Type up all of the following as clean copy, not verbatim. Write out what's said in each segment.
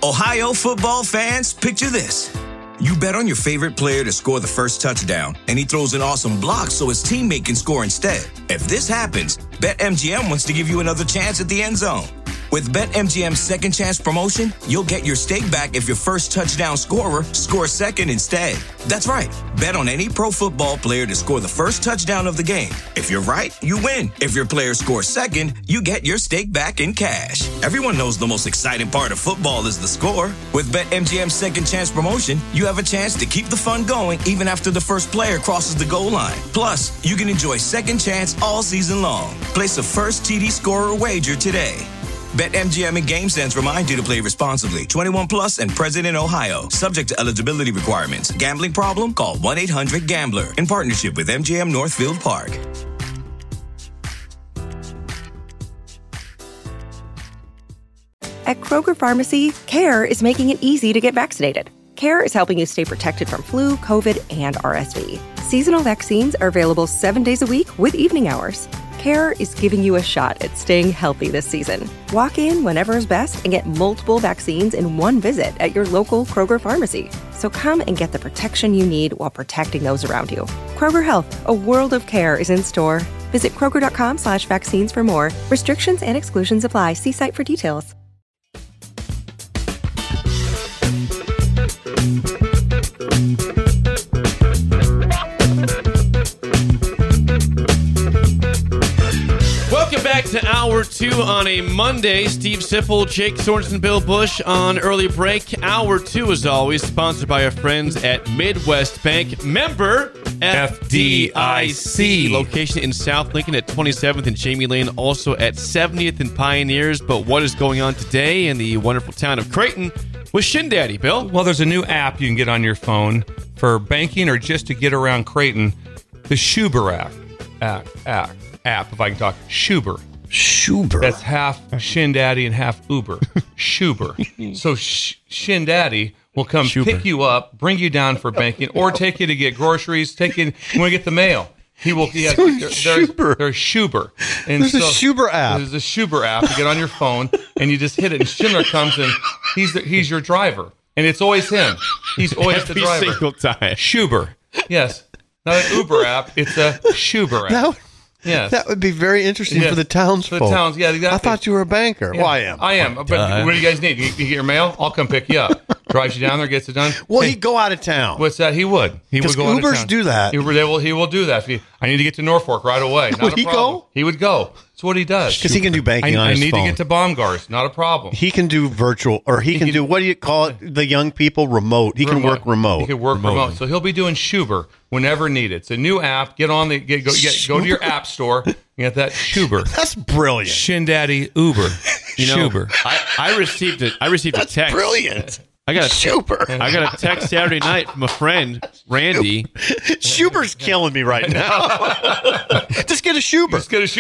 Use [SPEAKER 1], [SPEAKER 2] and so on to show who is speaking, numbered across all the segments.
[SPEAKER 1] Ohio football fans, picture this. You bet on your favorite player to score the first touchdown, and he throws an awesome block so his teammate can score instead. If this happens, BetMGM wants to give you another chance at the end zone. With BetMGM's second chance promotion, you'll get your stake back if your first touchdown scorer scores second instead. That's right. Bet on any pro football player to score the first touchdown of the game. If you're right, you win. If your player scores second, you get your stake back in cash. Everyone knows the most exciting part of football is the score. With BetMGM's second chance promotion, you have a chance to keep the fun going even after the first player crosses the goal line. Plus, you can enjoy second chance all season long. Place a first TD scorer wager today. BetMGM and GameSense remind you to play responsibly. 21 plus and present in Ohio. Subject to eligibility requirements. Gambling problem? Call 1-800-GAMBLER. In partnership with MGM Northfield Park.
[SPEAKER 2] At Kroger Pharmacy, CARE is making it easy to get vaccinated. CARE is helping you stay protected from flu, COVID, and RSV. Seasonal vaccines are available 7 days a week with evening hours. CARE is giving you a shot at staying healthy this season. Walk in whenever is best and get multiple vaccines in one visit at your local Kroger pharmacy. So come and get the protection you need while protecting those around you. Kroger Health, a world of care is in store. Visit Kroger.com/vaccines for more. Restrictions and exclusions apply. See site for details.
[SPEAKER 3] Welcome back to Hour 2 on a Monday. Steve Sipple, Jake Sorensen, Bill Bush on early break. Hour 2, as always, sponsored by our friends at Midwest Bank. Member FDIC. Location in South Lincoln at 27th and Jamie Lane, also at 70th and Pioneers. But what is going on today in the wonderful town of Creighton with Shin Daddy, Bill?
[SPEAKER 4] Well, there's a new app you can get on your phone for banking or just to get around Creighton. The Schuber app, if I can talk. Schuber. That's half Shin Daddy and half Uber. Schuber. So Shin Daddy will come pick you up, bring you down for banking, or take you to get groceries, take you when we get the mail. He will. There's Schuber. And
[SPEAKER 5] there's a Schuber app.
[SPEAKER 4] There's a Schuber app. You get on your phone and you just hit it, and Schindler comes and he's your driver, and it's always him. He's always the driver.
[SPEAKER 3] Every single time.
[SPEAKER 4] Schuber. Yes. Not an Uber app. It's a Schuber app. Yes.
[SPEAKER 5] That would be very interesting for the townsfolk.
[SPEAKER 4] For the towns, yeah, exactly.
[SPEAKER 5] I thought you were a banker.
[SPEAKER 4] Yeah.
[SPEAKER 5] Well, I am.
[SPEAKER 4] I am. But what do you guys need? You get your mail? I'll come pick you up. Drives you down there, gets it done.
[SPEAKER 5] Well, he'd go out of town.
[SPEAKER 4] What's that? He would. He would go out of town.
[SPEAKER 5] Ubers do that.
[SPEAKER 4] He will do that. I need to get to Norfolk right away. Not
[SPEAKER 5] would
[SPEAKER 4] a
[SPEAKER 5] he
[SPEAKER 4] problem.
[SPEAKER 5] go?
[SPEAKER 4] He would go. That's what he does.
[SPEAKER 5] Because he can do banking on his phone.
[SPEAKER 4] I need to get to Baumgars. Not a problem.
[SPEAKER 5] He can do virtual, or he can do, what do you call it, the young people? Remote. He can work remote.
[SPEAKER 4] He can work remote. So he'll be doing Schuber whenever needed. It's a new app. Get on go to your app store. Get that Schuber.
[SPEAKER 5] That's brilliant.
[SPEAKER 4] Shin Daddy Uber. Schuber.
[SPEAKER 3] I received a text.
[SPEAKER 5] That's brilliant.
[SPEAKER 3] I got a text Saturday night from a friend, Randy.
[SPEAKER 5] Schuber's killing me right now. Just get a Schuber.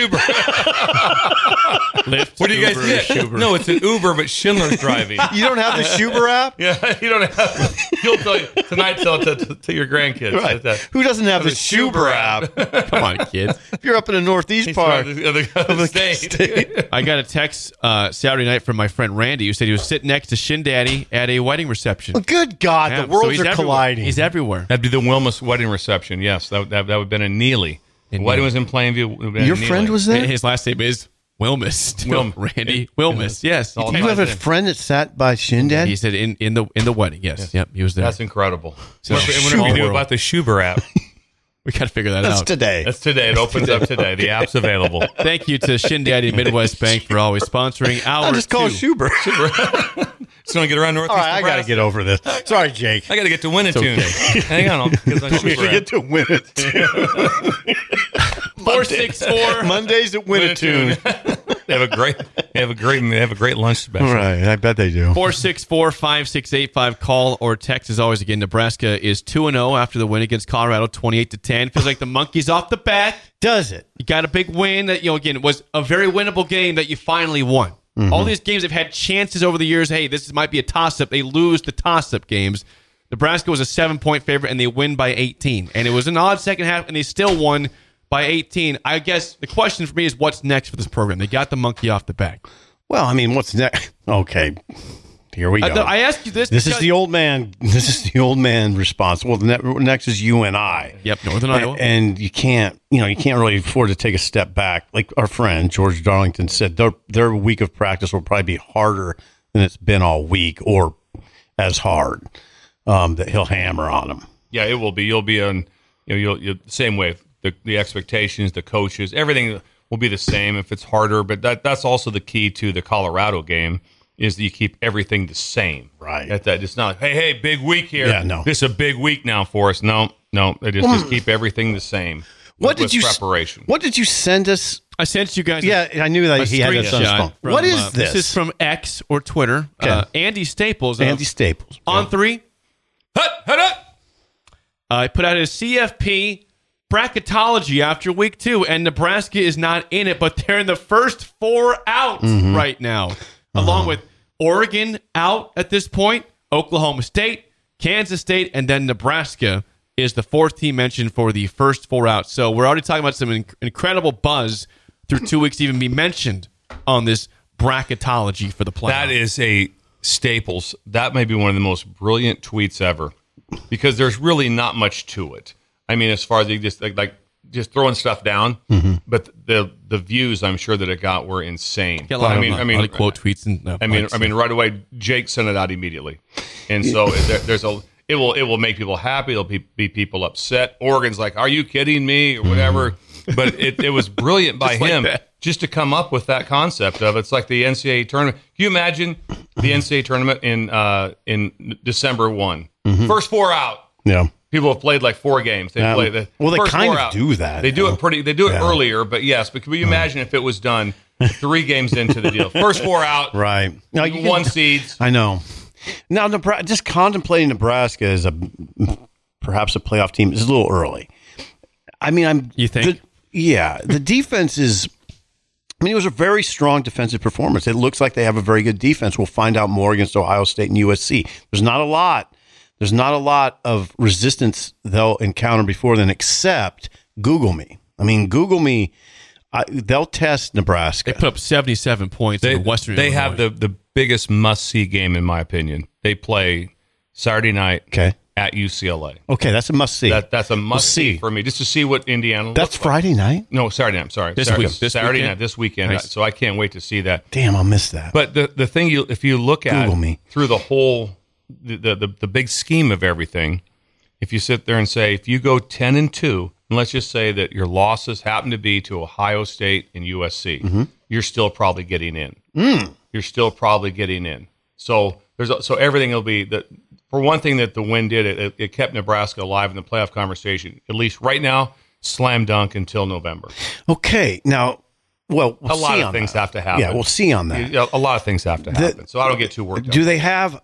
[SPEAKER 3] Lyft,
[SPEAKER 4] what do you guys
[SPEAKER 3] Uber,
[SPEAKER 4] get?
[SPEAKER 3] Schuber.
[SPEAKER 4] No, it's an Uber, but Schindler's driving.
[SPEAKER 5] You don't have the Schuber app?
[SPEAKER 4] Yeah, you don't have. He'll tell you tonight. Tell it to your grandkids.
[SPEAKER 5] Right. Who doesn't have the Schuber app?
[SPEAKER 3] Come on, kids.
[SPEAKER 5] If you're up in the northeast part
[SPEAKER 4] of the state.
[SPEAKER 3] I got a text Saturday night from my friend Randy, who said he was sitting next to Shin Daddy at a wedding reception.
[SPEAKER 5] Well, good God, the worlds are colliding.
[SPEAKER 3] He's everywhere.
[SPEAKER 4] That'd be the Wilmus wedding reception. Yes, that would have been in Neely. The wedding was in Plainview.
[SPEAKER 5] Your friend was there?
[SPEAKER 3] His last name is Wilmus. Randy Wilmus. Yes.
[SPEAKER 5] Do you have a friend that sat by Shin Daddy?
[SPEAKER 3] He said in the wedding. Yes. Yep. He was there.
[SPEAKER 4] That's incredible.
[SPEAKER 3] So
[SPEAKER 4] what do we do about the Schuber app?
[SPEAKER 3] We got to figure that out.
[SPEAKER 5] That's
[SPEAKER 4] today. It opens up today. The app's available.
[SPEAKER 3] Thank you to Shin Daddy Midwest Bank for always sponsoring Hour 2.
[SPEAKER 5] I'll just call Schuber.
[SPEAKER 4] Just going to get around Northeast.
[SPEAKER 5] All right, I got to get over this. Sorry, Jake.
[SPEAKER 4] I got to get to Winnetoon.
[SPEAKER 3] Okay.
[SPEAKER 4] Hang on. I'll
[SPEAKER 5] get to Winnetoon.
[SPEAKER 3] 464
[SPEAKER 5] Mondays at Winnetoon.
[SPEAKER 4] They have a great lunch special.
[SPEAKER 5] All right, I bet they do.
[SPEAKER 3] 464-5685. Call or text as always. Again, Nebraska is 2-0 after the win against Colorado, 28-10. Feels like the monkey's off the bat.
[SPEAKER 5] Does it?
[SPEAKER 3] You got a big win that again it was a very winnable game that you finally won. Mm-hmm. All these games have had chances over the years. Hey, this might be a toss-up. They lose the toss-up games. Nebraska was a 7-point favorite, and they win by 18. And it was an odd second half, and they still won by 18. I guess the question for me is what's next for this program? They got the monkey off the back.
[SPEAKER 5] Well, I mean, what's next? Okay. Here we go.
[SPEAKER 3] I ask you this.
[SPEAKER 5] This is
[SPEAKER 3] because-
[SPEAKER 5] the old man. This is the old man response. Well, next is UNI.
[SPEAKER 3] Yep, Northern Iowa.
[SPEAKER 5] And you can't really afford to take a step back. Like our friend George Darlington said, their week of practice will probably be harder than it's been all week, or as hard. That he'll hammer on them.
[SPEAKER 4] Yeah, it will be. You'll be on. You'll same way. The expectations, the coaches, everything will be the same if it's harder. But that's also the key to the Colorado game. Is that you keep everything the same,
[SPEAKER 5] right?
[SPEAKER 4] That it's not like, hey, big week here.
[SPEAKER 5] Yeah, no,
[SPEAKER 4] this is a big week now for us. No, they just keep everything the same.
[SPEAKER 5] What did you
[SPEAKER 4] preparation?
[SPEAKER 5] What did you send us?
[SPEAKER 3] I sent you guys.
[SPEAKER 5] Yeah, I knew that he had this on his phone. What is this?
[SPEAKER 3] This is from X or Twitter.
[SPEAKER 5] Okay.
[SPEAKER 3] Andy Staples.
[SPEAKER 5] Andy Staples
[SPEAKER 3] on 3.
[SPEAKER 4] Hut.
[SPEAKER 3] I put out his CFP bracketology after week 2, and Nebraska is not in it, but they're in the first 4 out right now, along with Oregon out at this point, Oklahoma State, Kansas State, and then Nebraska is the 4th team mentioned for the first 4 out. So we're already talking about some incredible buzz through 2 weeks to even be mentioned on this bracketology for the playoffs.
[SPEAKER 4] That is a Staples. That may be one of the most brilliant tweets ever, because there's really not much to it. I mean, as far as just like just throwing stuff down, but the views I'm sure that it got were insane.
[SPEAKER 3] A lot of quote tweets and
[SPEAKER 4] I mean, right away Jake sent it out immediately, and so it will make people happy. It'll be people upset. Oregon's like, are you kidding me, or whatever. But it was brilliant by him just to come up with that concept of it's like the NCAA tournament. Can you imagine the NCAA tournament in December 1? First 4 out.
[SPEAKER 5] Yeah.
[SPEAKER 4] People have played like 4 games. They play the
[SPEAKER 5] they
[SPEAKER 4] first
[SPEAKER 5] kind
[SPEAKER 4] 4
[SPEAKER 5] of
[SPEAKER 4] out.
[SPEAKER 5] do that.
[SPEAKER 4] They do it earlier, but yes. But can you imagine if it was done 3 games into the deal? First 4 out,
[SPEAKER 5] right? Now,
[SPEAKER 4] 1 seeds.
[SPEAKER 5] I know. Now, just contemplating Nebraska as perhaps a playoff team is a little early. I mean,
[SPEAKER 3] You think?
[SPEAKER 5] The defense is. I mean, it was a very strong defensive performance. It looks like they have a very good defense. We'll find out more against Ohio State and USC. There's not a lot of resistance they'll encounter before then, except Google me. I mean, Google me. They'll test Nebraska.
[SPEAKER 3] They put up 77 points in Western
[SPEAKER 4] They
[SPEAKER 3] Illinois.
[SPEAKER 4] have the biggest must-see game, in my opinion. They play Saturday night at UCLA.
[SPEAKER 5] Okay, that's a must-see.
[SPEAKER 4] That's a must-see for me, just to see what Indiana
[SPEAKER 5] That's
[SPEAKER 4] looks
[SPEAKER 5] Friday
[SPEAKER 4] like.
[SPEAKER 5] night?
[SPEAKER 4] No, Saturday night. I'm sorry.
[SPEAKER 3] This
[SPEAKER 4] Saturday
[SPEAKER 3] weekend?
[SPEAKER 4] night, this weekend.
[SPEAKER 3] Nice.
[SPEAKER 4] So I can't wait to see that.
[SPEAKER 5] Damn, I'll miss that.
[SPEAKER 4] But the thing, if you look at
[SPEAKER 5] Google me.
[SPEAKER 4] through the whole the big scheme of everything, if you sit there and say, if you go 10-2, and let's just say that your losses happen to be to Ohio State and USC, you're still probably getting in. You're still probably getting in. So everything will be that. For one thing, that the win did, it kept Nebraska alive in the playoff conversation. At least right now, slam dunk until November.
[SPEAKER 5] Okay, now, we'll
[SPEAKER 4] a lot of things have to happen.
[SPEAKER 5] Yeah, we'll see on that.
[SPEAKER 4] A lot of things have to happen. So I don't get too worked up.
[SPEAKER 5] Do they have?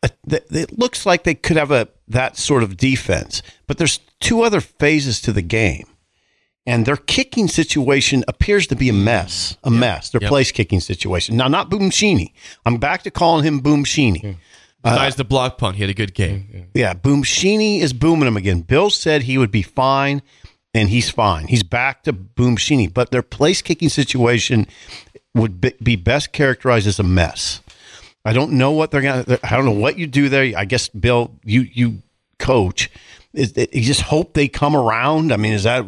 [SPEAKER 5] It looks like they could have that sort of defense, but there's 2 other phases to the game, and their kicking situation appears to be a mess. Their place kicking situation. Now, not Boomshini. I'm back to calling him Boomshini.
[SPEAKER 3] Besides the block punt, he had a good game.
[SPEAKER 5] Yeah, Boomshini is booming him again. Bill said he would be fine, and he's fine. He's back to Boomshini, but their place kicking situation would be best characterized as a mess. I don't know what I don't know what you do there. I guess, Bill, you coach. You just hope they come around. I mean, is that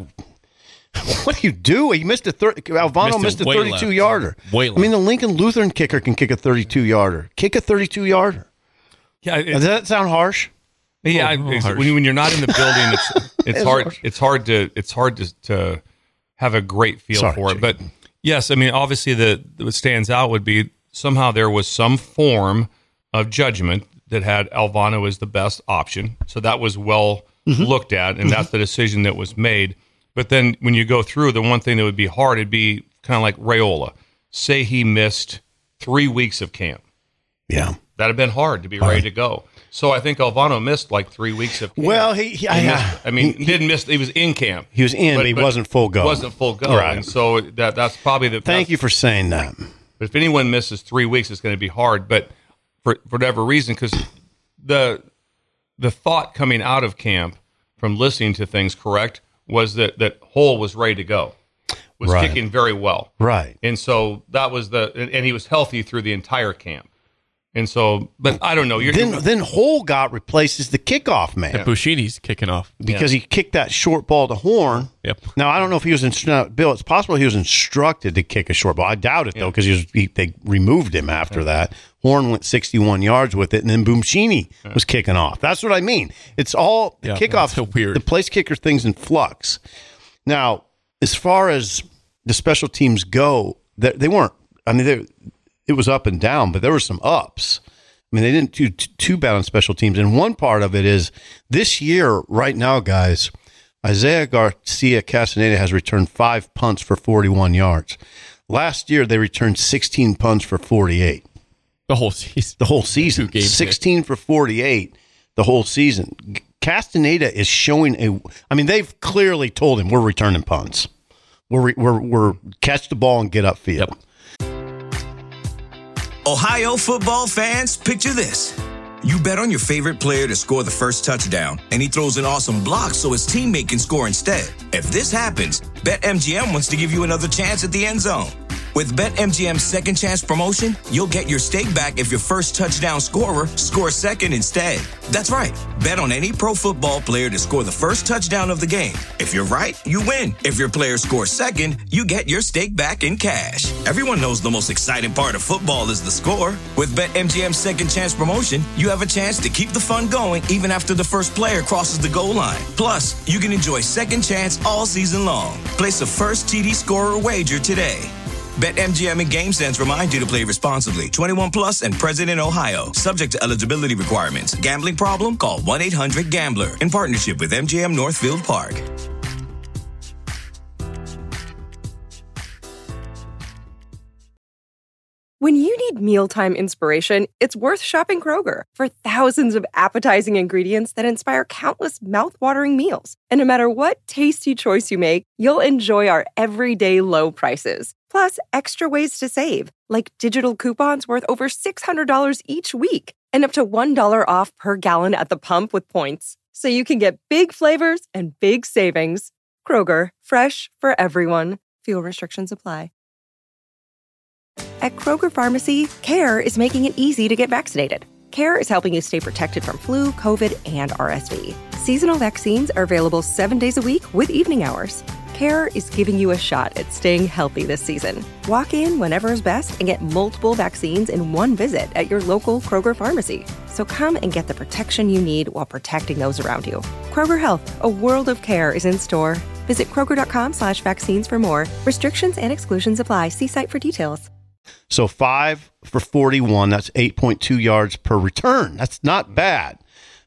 [SPEAKER 5] what do you do? He missed Alvano missed a 32-yarder. I mean, the Lincoln Lutheran kicker can kick a 32-yarder. Kick a 32-yarder.
[SPEAKER 4] Yeah,
[SPEAKER 5] does that sound harsh?
[SPEAKER 4] Yeah, when you're not in the building, it's hard to have a great feel for it. But yes, I mean, obviously what stands out would be somehow there was some form of judgment that had Alvano as the best option. So that was well looked at, and that's the decision that was made. But then when you go through, the one thing that would be hard, it'd be kind of like Raiola. Say he missed 3 weeks of camp.
[SPEAKER 5] Yeah.
[SPEAKER 4] That'd have been hard to be ready to go. So I think Alvano missed like 3 weeks of camp.
[SPEAKER 5] Well,
[SPEAKER 4] he didn't miss. He was in camp.
[SPEAKER 5] He was in, but he wasn't full go.
[SPEAKER 4] Wasn't full go, right. And so that's probably the.
[SPEAKER 5] Thank you for saying that.
[SPEAKER 4] But if anyone misses 3 weeks, it's going to be hard. But for whatever reason, because the thought coming out of camp from listening to things, correct, was that Hull was ready to go, was kicking very well,
[SPEAKER 5] right,
[SPEAKER 4] and so that was and he was healthy through the entire camp. And so, but I don't know.
[SPEAKER 5] Then Hole got replaced as the kickoff man.
[SPEAKER 3] Yeah. Bushini's kicking off
[SPEAKER 5] because he kicked that short ball to Horn.
[SPEAKER 3] Yep.
[SPEAKER 5] Now I don't know if he was Bill. It's possible he was instructed to kick a short ball. I doubt it though, because they removed him after that. Horn went 61 yards with it, and then Bushini was kicking off. That's what I mean. It's all the kickoff.
[SPEAKER 3] So weird.
[SPEAKER 5] The place kicker thing's in flux. Now, as far as the special teams go, they weren't. I mean, it was up and down, but there were some ups. I mean, they didn't do too bad on special teams. And one part of it is this year, right now, guys, Isaiah Garcia Castaneda has returned 5 punts for 41 yards. Last year, they returned 16 punts for 48.
[SPEAKER 3] The whole season.
[SPEAKER 5] The whole season.
[SPEAKER 3] 2 games
[SPEAKER 5] 16 for 48 the whole season. Castaneda is showing they've clearly told him we're returning punts. We're catch the ball and get upfield.
[SPEAKER 3] Yep.
[SPEAKER 1] Ohio football fans, picture this. You bet on your favorite player to score the first touchdown, and he throws an awesome block so his teammate can score instead. If this happens, BetMGM wants to give you another chance at the end zone. With BetMGM's second chance promotion, you'll get your stake back if your first touchdown scorer scores second instead. That's right. Bet on any pro football player to score the first touchdown of the game. If you're right, you win. If your player scores second, you get your stake back in cash. Everyone knows the most exciting part of football is the score. With BetMGM's second chance promotion, you have a chance to keep the fun going even after the first player crosses the goal line. Plus, you can enjoy second chance all season long. Place a first TD scorer wager today. BetMGM and GameSense remind you to play responsibly. 21 plus and present in Ohio. Subject to eligibility requirements. Gambling problem? Call 1-800-GAMBLER. In partnership with MGM Northfield Park.
[SPEAKER 2] When you need mealtime inspiration, it's worth shopping Kroger for thousands of appetizing ingredients that inspire countless mouth-watering meals. And no matter what tasty choice you make, you'll enjoy our everyday low prices. Plus, extra ways to save, like digital coupons worth over $600 each week and up to $1 off per gallon at the pump with points. So you can get big flavors and big savings. Kroger, fresh for everyone. Fuel restrictions apply. At Kroger Pharmacy, CARE is making it easy to get vaccinated. CARE is helping you stay protected from flu, COVID, and RSV. Seasonal vaccines are available 7 days a week with evening hours. CARE is giving you a shot at staying healthy this season. Walk in whenever is best and get multiple vaccines in one visit at your local Kroger pharmacy. So come and get the protection you need while protecting those around you. Kroger Health, a world of care is in store. Visit Kroger.com/vaccines for more. Restrictions and exclusions apply. See site for details.
[SPEAKER 5] So 5 for 41, that's 8.2 yards per return. That's not bad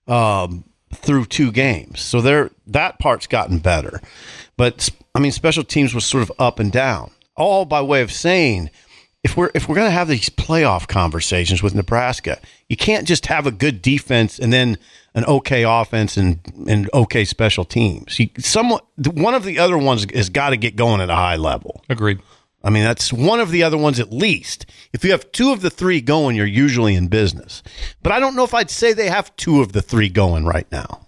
[SPEAKER 5] through 2 games. So that part's gotten better. But, special teams was sort of up and down. All by way of saying, if we're going to have these playoff conversations with Nebraska, you can't just have a good defense and then an okay offense and okay special teams. One of the other ones has got to get going at a high level.
[SPEAKER 4] Agreed.
[SPEAKER 5] That's one of the other ones at least. If you have 2 of the 3 going, you're usually in business. But I don't know if I'd say they have 2 of the 3 going right now.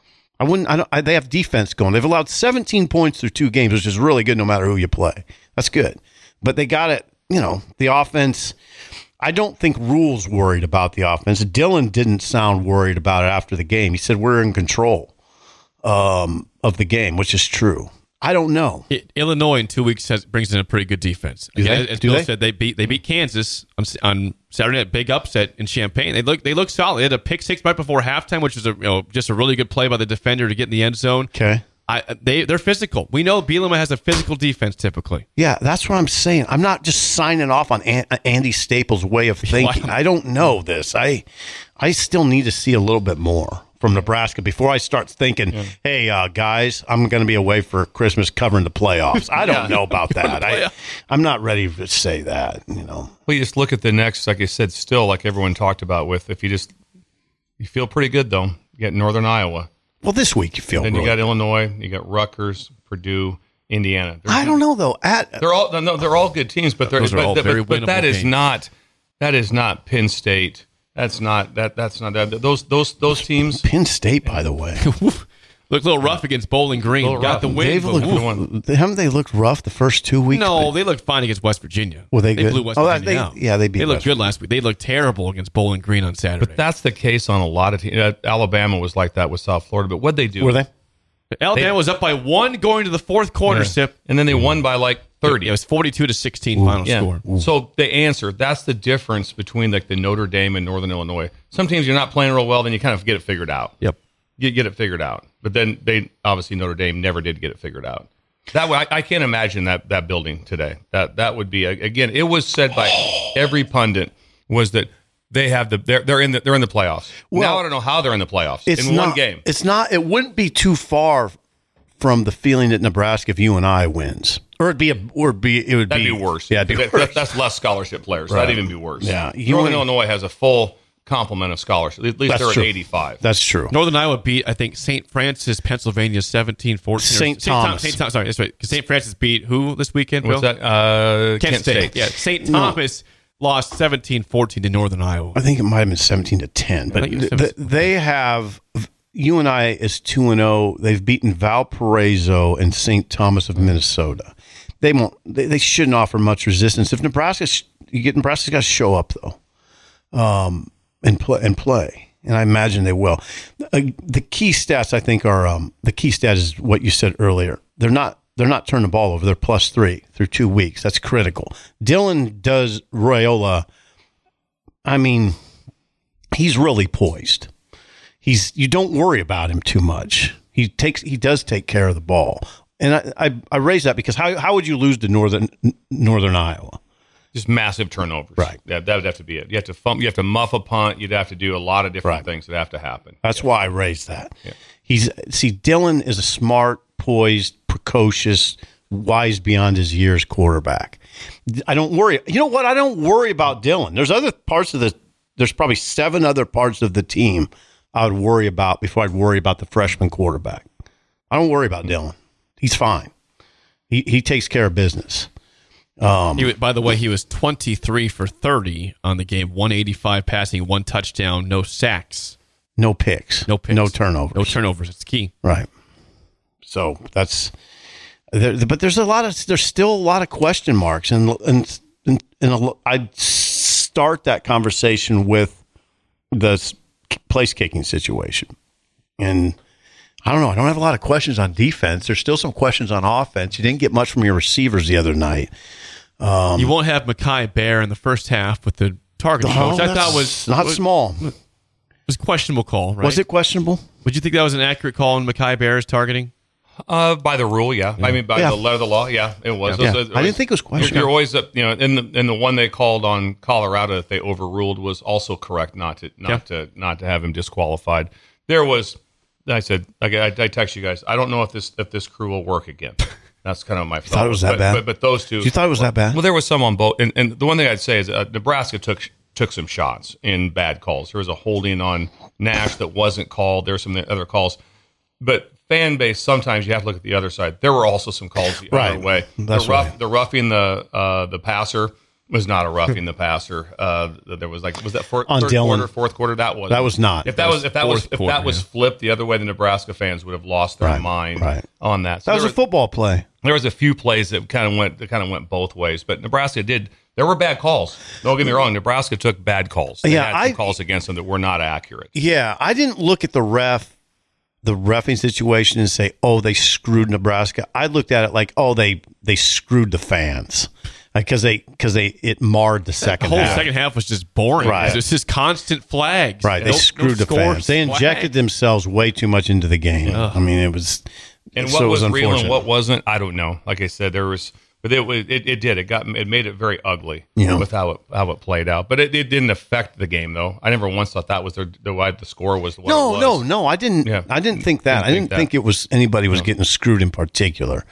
[SPEAKER 5] They have defense going. They've allowed 17 points through 2 games, which is really good no matter who you play. That's good. But they got it, the offense. I don't think Rule's worried about the offense. Dylan didn't sound worried about it after the game. He said, we're in control of the game, which is true. I don't know.
[SPEAKER 3] Illinois in 2 weeks brings in a pretty good defense. As Bill said, they beat Kansas on Saturday night, big upset in Champaign. They look solid. They had a pick 6 right before halftime, which was just a really good play by the defender to get in the end zone.
[SPEAKER 5] Okay.
[SPEAKER 3] They're physical. We know Bielema has a physical defense typically.
[SPEAKER 5] Yeah, that's what I'm saying. I'm not just signing off on Andy Staples' way of thinking. I don't know this. I still need to see a little bit more from Nebraska before I start thinking, hey, guys, I'm going to be away for Christmas covering the playoffs. I don't know about that. I'm not ready to say that, Well,
[SPEAKER 4] you just look at the next, like I said, still, like everyone talked about with, you feel pretty good, though. You get Northern Iowa.
[SPEAKER 5] Well, this week you feel
[SPEAKER 4] then
[SPEAKER 5] really
[SPEAKER 4] you got Illinois, you got Rutgers, Purdue, Indiana.
[SPEAKER 5] I don't know, though.
[SPEAKER 4] They're all good teams, but
[SPEAKER 3] those are all very winnable
[SPEAKER 4] that is
[SPEAKER 3] games.
[SPEAKER 4] That is not Penn State. That's not those teams.
[SPEAKER 5] Penn State, by the way.
[SPEAKER 3] Looked a little rough against Bowling Green.
[SPEAKER 4] Little
[SPEAKER 3] Got
[SPEAKER 4] rough.
[SPEAKER 3] the win.
[SPEAKER 5] Haven't they looked rough the first 2 weeks?
[SPEAKER 3] No, they looked fine against West Virginia.
[SPEAKER 5] Were they good?
[SPEAKER 3] Blew West Virginia out.
[SPEAKER 5] Yeah, they beat.
[SPEAKER 3] They looked
[SPEAKER 5] West
[SPEAKER 3] good last week. They looked terrible against Bowling Green on Saturday.
[SPEAKER 4] But that's the case on a lot of teams. Alabama was like that with South Florida. But what'd they do?
[SPEAKER 5] Were they?
[SPEAKER 3] Alabama was up by 1 going to the fourth quarter, Sip.
[SPEAKER 4] And then they won by like 30.
[SPEAKER 3] It was 42-16 final score.
[SPEAKER 4] So the answer, that's the difference between like the Notre Dame and Northern Illinois. Some teams you're not playing real well, then you kind of get it figured out.
[SPEAKER 3] Yep.
[SPEAKER 4] You get it figured out. But then they obviously Notre Dame never did get it figured out. That way, I can't imagine that building today. That would be again. It was said by every pundit was that they have they're in the playoffs.
[SPEAKER 5] Well,
[SPEAKER 4] now I don't know how they're in the playoffs in one game.
[SPEAKER 5] It's not. It wouldn't be too far from the feeling that Nebraska if UNI wins, or it would be
[SPEAKER 4] worse.
[SPEAKER 5] Yeah, it'd be worse.
[SPEAKER 4] That's less scholarship players.
[SPEAKER 5] Right.
[SPEAKER 4] That'd even be worse.
[SPEAKER 5] Yeah,
[SPEAKER 4] Northern Illinois has a full complement of scholarship. At least they're at 85.
[SPEAKER 5] That's true.
[SPEAKER 3] Northern Iowa beat, I think, St. Francis, Pennsylvania, 17-14.
[SPEAKER 5] St. Thomas.
[SPEAKER 3] Sorry, that's right. St. Francis beat who this weekend, Bill?
[SPEAKER 4] What's that? Kent State.
[SPEAKER 3] Yeah, St. Thomas lost 17-14 to Northern Iowa.
[SPEAKER 5] I think it might have been 17-10. But they have UNI is 2-0. They've beaten Valparaiso and St. Thomas of Minnesota. They shouldn't offer much resistance. If Nebraska's got to show up though. And play, and I imagine they will. The key stats, I think, are the key stat is what you said earlier. They're not turning the ball over. They're +3 through 2 weeks. That's critical. Dylan does Raiola. I mean, he's really poised. You don't worry about him too much. He does take care of the ball, and I raise that because how would you lose to Northern Iowa?
[SPEAKER 4] Just massive turnovers.
[SPEAKER 5] Right.
[SPEAKER 4] That would have to be it. You have to muff a punt. You'd have to do a lot of different things that have to happen.
[SPEAKER 5] That's why I raised that. Yeah. Dylan is a smart, poised, precocious, wise beyond his years quarterback. I don't worry. You know what? I don't worry about Dylan. There's probably 7 other parts of the team I would worry about before I'd worry about the freshman quarterback. I don't worry about Dylan. He's fine. He takes care of business.
[SPEAKER 3] By the way, he was 23 for 30 on the game, 185 passing, 1 touchdown, no sacks.
[SPEAKER 5] No picks. No turnovers.
[SPEAKER 3] No turnovers. It's key.
[SPEAKER 5] Right. So that's but there's still a lot of question marks, and I'd start that conversation with the place kicking situation. And I don't know. I don't have a lot of questions on defense. There's still some questions on offense. You didn't get much from your receivers the other night.
[SPEAKER 3] You won't have Mekhi Bear in the first half with the target coach. I thought was
[SPEAKER 5] not small.
[SPEAKER 3] It was a questionable call, right?
[SPEAKER 5] Was it questionable?
[SPEAKER 3] Would you think that was an accurate call on Mekhi Bear's targeting?
[SPEAKER 4] By the rule, yeah. I mean, by the letter of the law, yeah, it was.
[SPEAKER 5] Yeah. I didn't think it was questionable.
[SPEAKER 4] You're always, in the one they called on Colorado that they overruled was also correct not to have him disqualified. There was. I said, I text you guys. I don't know if this crew will work again. That's kind of my thought.
[SPEAKER 5] Thought it was that bad?
[SPEAKER 4] But those two.
[SPEAKER 5] You thought it was that bad?
[SPEAKER 4] Well, there was some on both. And the one thing I'd say is Nebraska took some shots in bad calls. There was a holding on Nash that wasn't called. There were some other calls. But fan base, sometimes you have to look at the other side. There were also some calls the other way.
[SPEAKER 5] That's
[SPEAKER 4] the roughing the passer was not a roughing the passer. There was that fourth quarter. That was
[SPEAKER 5] not.
[SPEAKER 4] If that was flipped the other way, the Nebraska fans would have lost their mind on that. So
[SPEAKER 5] that was a football play.
[SPEAKER 4] There was a few plays that kind of went both ways, but Nebraska did. There were bad calls. Don't get me wrong. Nebraska took bad calls. They had some calls against them that were not accurate.
[SPEAKER 5] Yeah, I didn't look at the reffing situation and say, "Oh, they screwed Nebraska." I looked at it like, "Oh, they screwed the fans." Because it marred the second half.
[SPEAKER 3] The whole second half was just boring.
[SPEAKER 5] Right.
[SPEAKER 3] It was just constant flags.
[SPEAKER 5] Right. They screwed the fans. They injected themselves way too much into the game. I mean, it was.
[SPEAKER 4] And what was real and what wasn't, I don't know. Like I said, there was, but it made it very ugly with how it played out. But it didn't affect the game though. I never once thought that was the score was. What it was.
[SPEAKER 5] No. I didn't. Yeah. I didn't think that. I didn't think it was anybody was getting screwed in particular.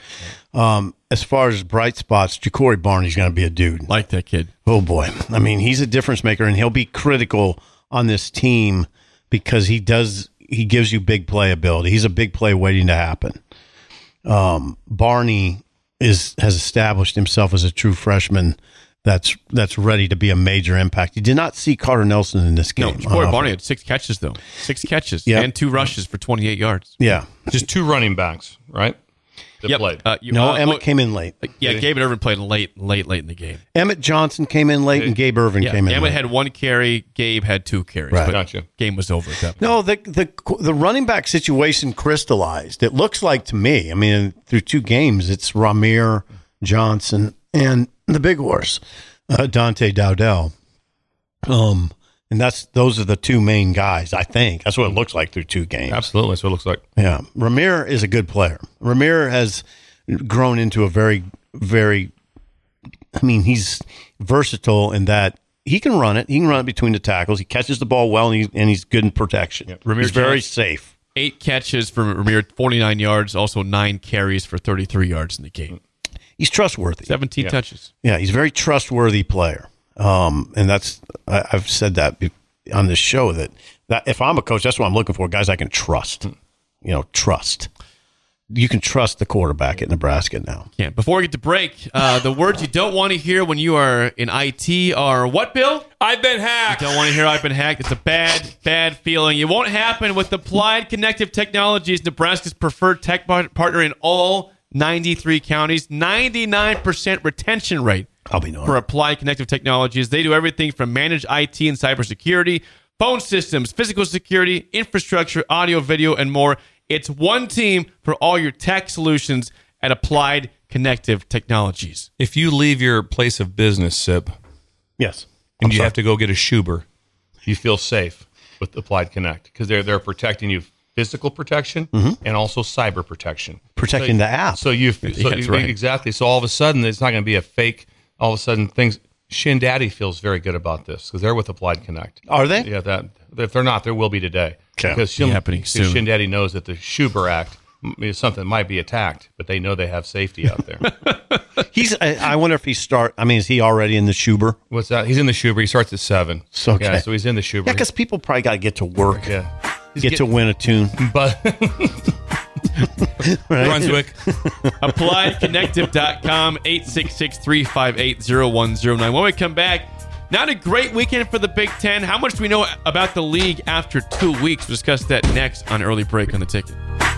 [SPEAKER 5] As far as bright spots, Ja'Cory Barney's going to be a dude.
[SPEAKER 3] Like that kid.
[SPEAKER 5] Oh, boy. I mean, he's a difference maker, and he'll be critical on this team because he gives you big play ability. He's a big play waiting to happen. Barney has established himself as a true freshman that's ready to be a major impact. You did not see Carter Nelson in this game.
[SPEAKER 3] No, Corey Barney had 6 catches, though. 6 catches and 2 rushes for 28 yards.
[SPEAKER 5] Yeah.
[SPEAKER 4] Just 2 running backs, right? That played.
[SPEAKER 5] Emmett came in late.
[SPEAKER 3] Gabe Irvin played late in the game.
[SPEAKER 5] Emmett Johnson came in late, and Gabe Irvin came in
[SPEAKER 3] Emmett
[SPEAKER 5] late.
[SPEAKER 3] had 1 carry. Gabe had 2 carries.
[SPEAKER 5] Right.
[SPEAKER 3] But
[SPEAKER 4] Gotcha.
[SPEAKER 3] Game was over at that point.
[SPEAKER 5] No, the running back situation crystallized. It looks like to me, I mean, through 2 games, it's Ramir, Johnson, and the big horse, Dante Dowdell. And those are the 2 main guys, I think. That's what it looks like through 2 games.
[SPEAKER 4] Absolutely. That's what it looks like.
[SPEAKER 5] Yeah. Ramir is a good player. Ramir has grown into a very, very, I mean, he's versatile in that he can run it. He can run it between the tackles. He catches the ball well, and he's good in protection.
[SPEAKER 3] Yep.
[SPEAKER 5] He's very safe.
[SPEAKER 3] 8 catches from Ramir, 49 yards, also 9 carries for 33 yards in the game.
[SPEAKER 5] He's trustworthy.
[SPEAKER 3] 17 touches.
[SPEAKER 5] Yeah, he's a very trustworthy player. And I've said that on this show that if I'm a coach, that's what I'm looking for, guys I can trust. Trust. You can trust the quarterback at Nebraska now.
[SPEAKER 3] Yeah. Before we get to break, the words you don't want to hear when you are in IT are what, Bill?
[SPEAKER 4] I've been hacked.
[SPEAKER 3] You don't want to hear I've been hacked. It's a bad feeling. It won't happen with Applied Connective Technologies, Nebraska's preferred tech partner in all 93 counties. 99% retention rate.
[SPEAKER 5] I'll be known.
[SPEAKER 3] For Applied Connective Technologies. They do everything from managed IT and cybersecurity, phone systems, physical security, infrastructure, audio, video, and more. It's one team for all your tech solutions at Applied Connective Technologies.
[SPEAKER 4] If you leave your place of business, Sip,
[SPEAKER 5] yes,
[SPEAKER 4] and you have to go get a Schuber, you feel safe with Applied Connect because they're protecting you. Physical protection and also cyber protection.
[SPEAKER 5] Protecting the app.
[SPEAKER 3] Right.
[SPEAKER 4] Exactly. So all of a sudden, it's not going to be a fake. All of a sudden, Shin Daddy feels very good about this because they're with Applied Connect.
[SPEAKER 5] Are they?
[SPEAKER 4] Yeah. If they're not, there will be today.
[SPEAKER 5] Okay.
[SPEAKER 4] Because
[SPEAKER 3] happening soon.
[SPEAKER 4] Shin Daddy knows that the Schuber Act is something that might be attacked, but they know they have safety out there.
[SPEAKER 5] I wonder if is he already in the Schuber?
[SPEAKER 4] What's that? He's in the Schuber. He starts at 7.
[SPEAKER 5] So, okay.
[SPEAKER 4] Yeah, so he's in the Schuber.
[SPEAKER 5] Yeah, because people probably got to get to work.
[SPEAKER 4] Yeah.
[SPEAKER 5] Get to win a tune.
[SPEAKER 4] But Brunswick.
[SPEAKER 3] AppliedConnective.com, 866-358-0109. When we come back, not a great weekend for the Big Ten. How much do we know about the league after 2 weeks? We'll discuss that next on Early Break on the Ticket.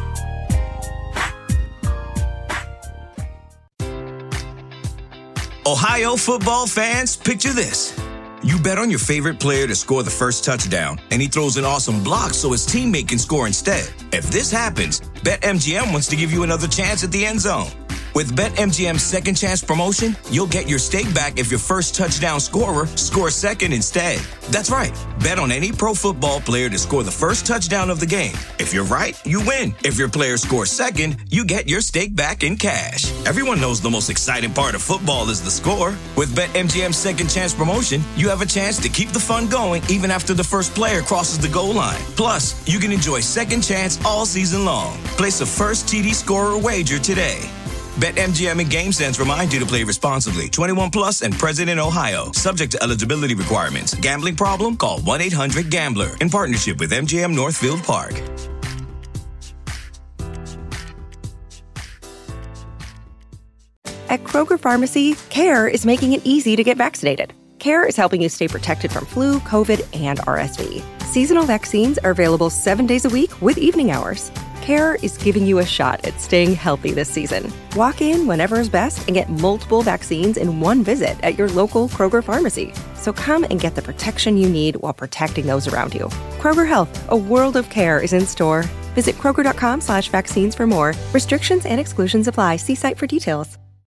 [SPEAKER 1] Ohio football fans, picture this. You bet on your favorite player to score the first touchdown, and he throws an awesome block so his teammate can score instead. If this happens, BetMGM wants to give you another chance at the end zone. With BetMGM's second chance promotion, you'll get your stake back if your first touchdown scorer scores second instead. That's right. Bet on any pro football player to score the first touchdown of the game. If you're right, you win. If your player scores second, you get your stake back in cash. Everyone knows the most exciting part of football is the score. With BetMGM's second chance promotion, you have a chance to keep the fun going even after the first player crosses the goal line. Plus, you can enjoy second chance all season long. Place a first TD scorer wager today. BetMGM and GameSense remind you to play responsibly. 21 plus and present in Ohio. Subject to eligibility requirements. Gambling problem? Call 1-800-GAMBLER. In partnership with MGM Northfield Park.
[SPEAKER 2] At Kroger Pharmacy, CARE is making it easy to get vaccinated. CARE is helping you stay protected from flu, COVID, and RSV. Seasonal vaccines are available 7 days a week with evening hours. CARE is giving you a shot at staying healthy this season. Walk in whenever is best and get multiple vaccines in one visit at your local Kroger pharmacy. So come and get the protection you need while protecting those around you. Kroger Health, a world of care is in store. Visit Kroger.com/vaccines for more. Restrictions and exclusions apply. See site for details.